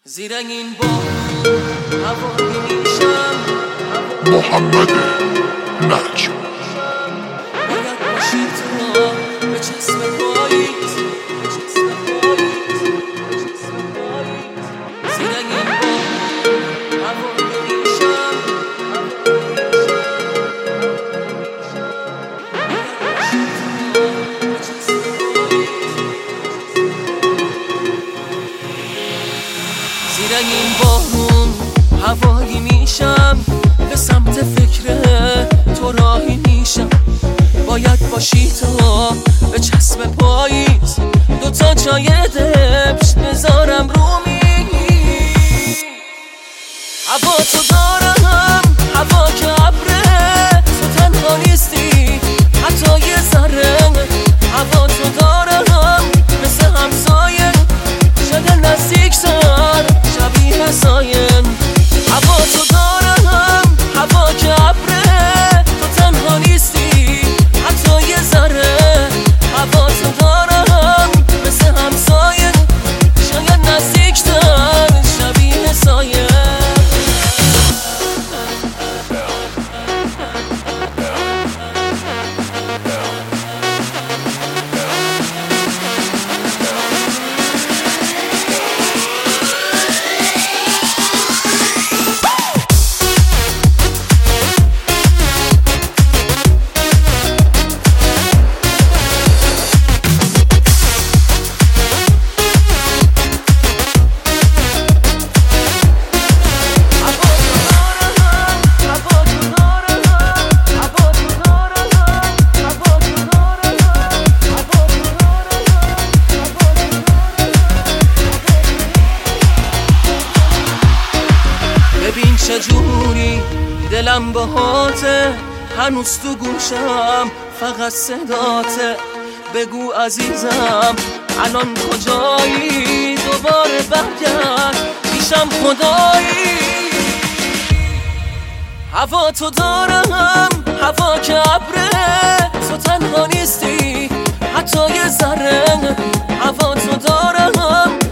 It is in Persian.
زیر این باد هوایی میشم محمد نجم باید باشی تو به چسم پاییز زیر این باد هوایی میشم زیر این بارون هوایی میشم به سمت فکر تو راهی میشم باید باشی تو به چسب پاییز دوتا جای دبش بذارم رو هوا تو دارم هوا که ابره تو تنها نیستی حتی یه ذره هوا تو دارم مثل همسایه شده نزدیکتر شبیه سایه هوا تو دارم هوا که ابره تو تنها نیستی حتی یه ذره هوا تو دارم مثل همسایه شاید نزدیکتر شبیه سایه ببین چجوری دلم باهاته هنوز تو گوشم فقط صداته بگو عزیزم الان کجایی دوباره برگرد پیشم خدایی هوا تو دارم هوا که ابره تو تنها نیستی حتی یه ذره هوا تو دارم